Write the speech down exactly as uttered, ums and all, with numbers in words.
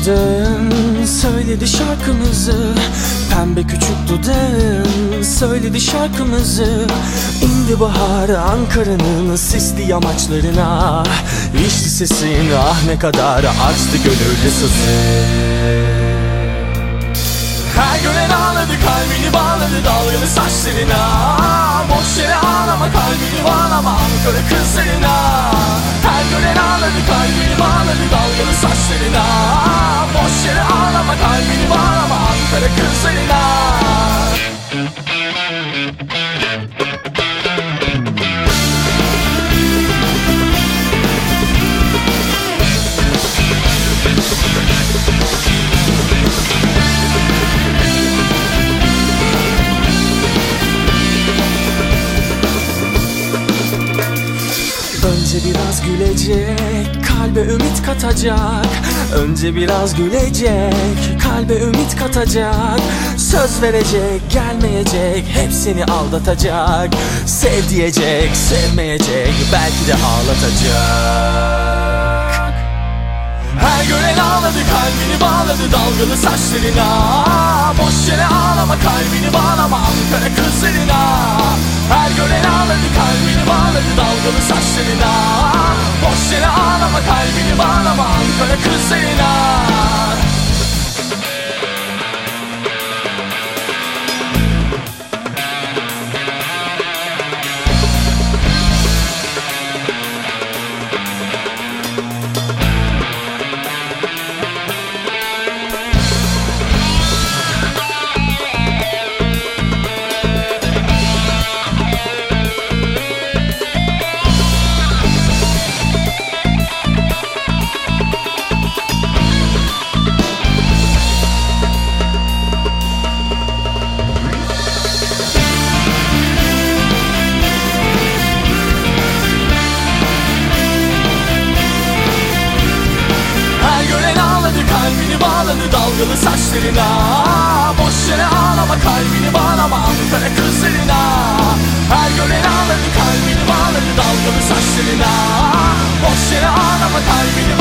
dudağın söyledi şarkımızı, pembe küçük dudağın söyledi şarkımızı. İndi bahar Ankara'nın sisli yamaçlarına, İşte sesin ah ne kadar açtı gönüllü sızı. Her gören ağladı, kalbini bağladı dalgalı saçlarına. Boş yere ağlama, kalbini bağlama Ankara kızlarına. Her gören ağladı, kalbini bağladı dalgalı saçlarına. Boş yere ağlama, kalbini bağlama Ankara kızlarına. Önce biraz gülecek, kalbe ümit katacak. Önce biraz gülecek, kalbe ümit katacak. Söz verecek, gelmeyecek, hep seni aldatacak. Sev diyecek, sevmeyecek, belki de ağlatacak. Her gören ağladı, kalbini bağladı dalgalı saçlarına. Boş yere ağlama, kalbini bağlama Ankara kızlarına. Her gören ağladı, kalbini bağladı dalgalı saçlarına. Boş yere ağlama, kalbini bağlama Ankara kızlarına. Kalbini bağladı dalgalı saçlarına. Boş yere ağlama, kalbini bağlama Ankara kızlarına. Her gören ağladı, kalbini bağladı dalgalı saçlarına. Boş yere ağlama, kalbini